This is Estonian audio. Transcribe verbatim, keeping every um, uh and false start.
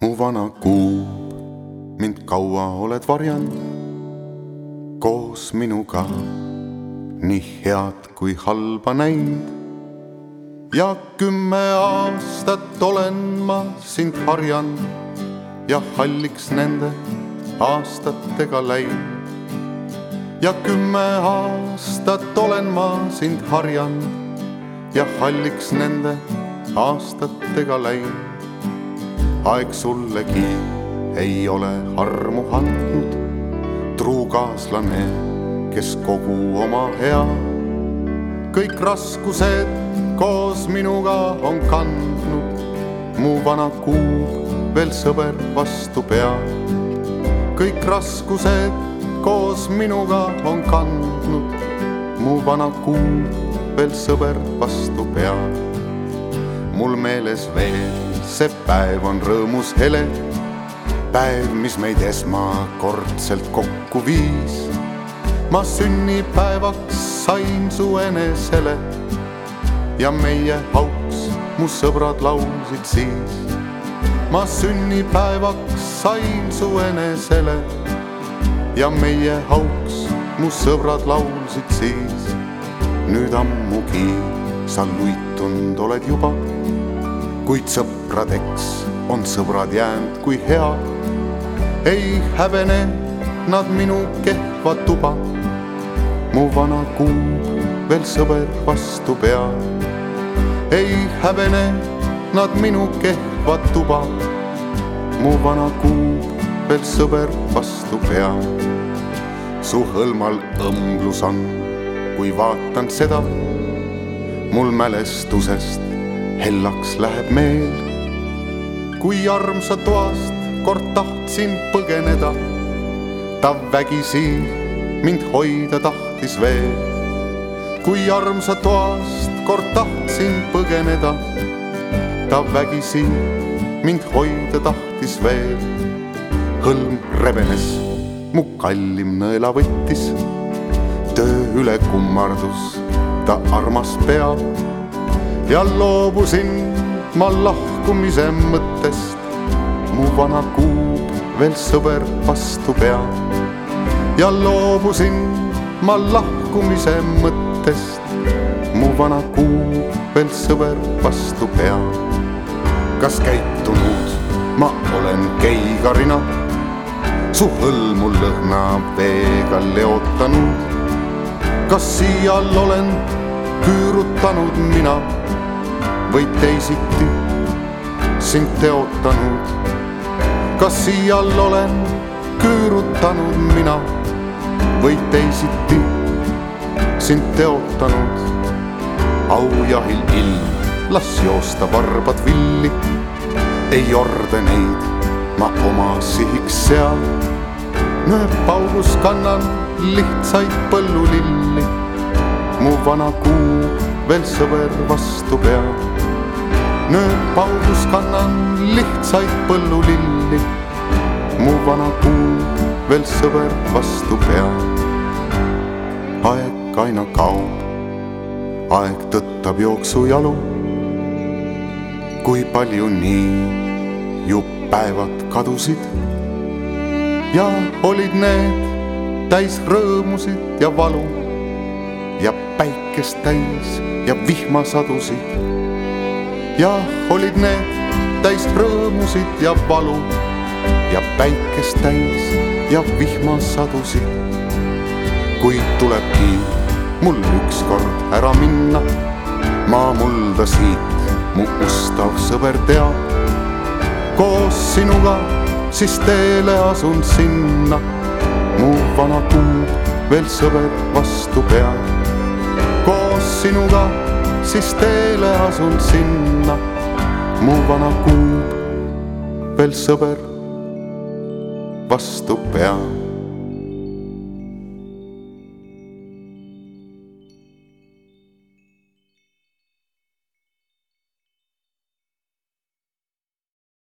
Mu vana kuub, mind kaua oled varjanud, koos minuga nii head kui halba näinud. Ja kümme aastat olen ma sind harjanud ja halliks nende aastatega läinud. Ja kümme aastat olen ma sind harjanud ja halliks nende aastatega läinud. Aeg sullegi ei ole armu andnud, truu kaaslane, kes kogu oma hea. Kõik raskused koos minuga on kandnud, mu vana kuub veel sõber vastu pea. Kõik raskused koos minuga on kandnud, mu vana kuub veel sõber vastu pea. Mul meeles veel see päev on rõõmus hele, päev, mis meid esmakordselt kokku viis. Ma sünnipäevaks sain su enesele ja meie auks mu sõbrad laulsid siis. Ma sünnipäevaks sain su enesele ja meie auks mu sõbrad laulsid siis. Nüüd ammugi sa luitunud oled juba, kuid sõpradeks on sõbrad jäänud kui hea. Ei hävene nad minu kehva tuba, mu vana kuub veel sõber vastu pea. Ei hävene nad minu kehva tuba, mu vana kuub veel sõber vastu pea. Su hõlmal õmblus on, kui vaatan seda, mul mälestusest hellaks läheb meel. Kui armsa toast kord tahtsin põgeneda, ta vägisi mind hoida tahtis veel. Kui armsa toast kord tahtsin põgeneda, ta vägisi mind hoida tahtis veel. Hõlm rebenes, mu kallim nõela võttis, töö üle kummardus ta armas pea. Ja loobusin ma lahkumise mõttest, mu vana kuub veel sõber vastu pea. Ja loobusin ma lahkumise mõttest, mu vana kuub veel sõber vastu pea. Kas käitunud ma olen keigarina, su hõlmu lõhna veega leotanud? Kas siial olen küürutanud mina või teisiti sind teotanud? Kas siial olen küürutanud mina või teisiti sind teotanud? Aujahil ilm, las joosta varbad villi, ei ordeneid ma oma sihiks sea. Nööpaugus kannan lihtsaid põllulilli, mu vana kuub veel sõber vastu pea. Nööpaugus kannan lihtsaid põllulilli, mu vana kuub veel sõber vastu pea. Aeg aina kaob, aeg tõttab jooksu jalu, kui palju nii ju päevad kadusid. Ja olid need täis rõõmusid ja valu ja päikest täis ja vihma sadusid. Ja olid need täis rõõmusid ja valu ja päikest täis ja vihma sadusid. Kuid tulebki mul ükskord ära minna, maa mulda siit mu ustav sõber teab. Koos sinuga siis teele asun sinna, mu vana kuub veel sõber vastu pea. Koos sinuga siis teele asun sinna, mu vana kuub veel sõber vastu pea.